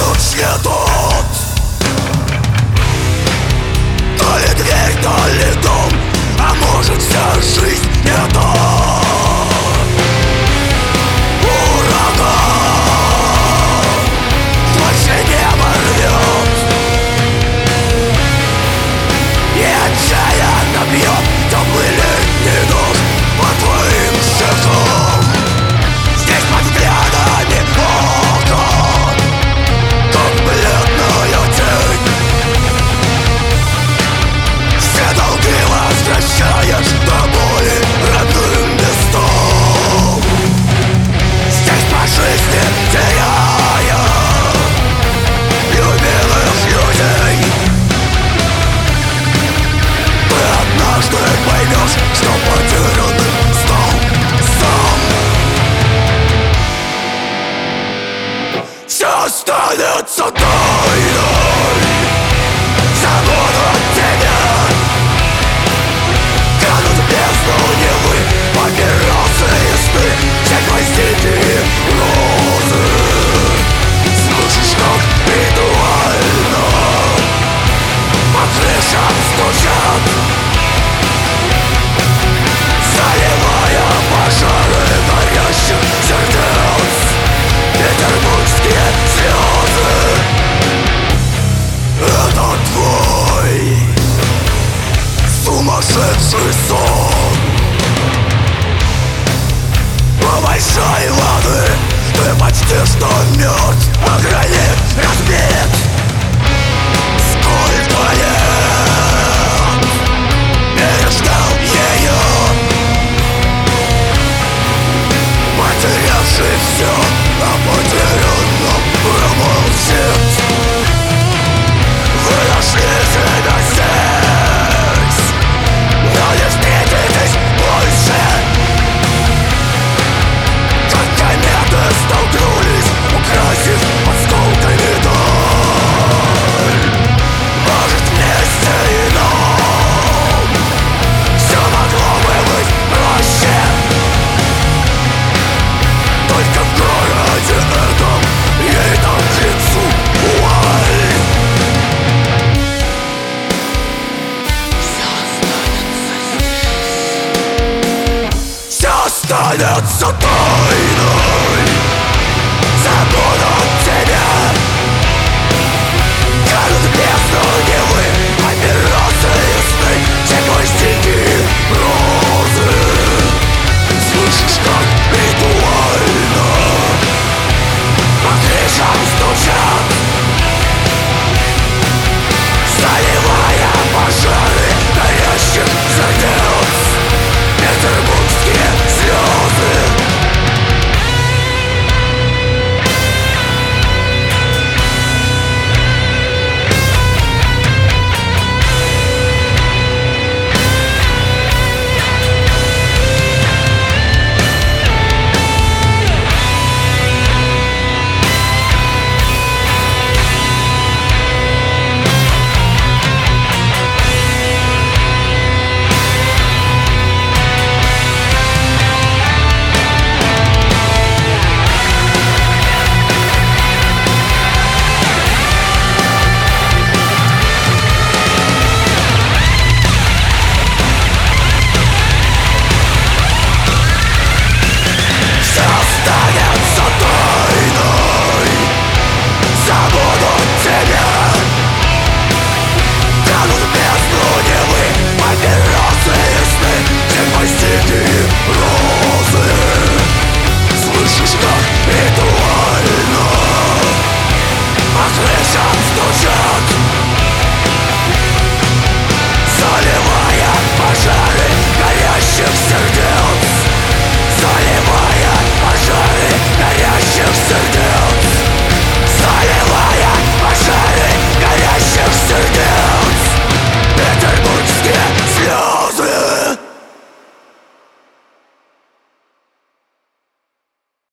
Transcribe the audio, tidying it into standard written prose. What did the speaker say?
ключ не тот. То ли дверь, то ли дом, а может вся жизнь не то. Что потерянным стал сам. Все останется тайной. Забуду от тебя. Канут в бездну Невы папиросы и сны, все гвоздики и розы. Слышишь, как ритуально по крышам стучат, заливая пожары горящих сердец, петербургские слезы. Это твой сумасшедший сон. По большой воды ты почти что мертв, а гранит разбит. Сколько лет переждал ее, потерявший все, а потерянном промолчит. Вы нашли себя здесь, но не встретитесь больше. Как кометы столкнулись, украсив осколками даль. Может, вместе и нам все могло бы быть проще. Только в городе этом ей там к лицу вуаль. Все останется тайной. Забуду от тебя. Канут в бездну Невы папиросы и сны, все гвоздики и розы. Слышишь, как ритуально по крышам стучат, заливая пожары горящих сердец, петербургские слезы. Заливая пожары горящих сердец.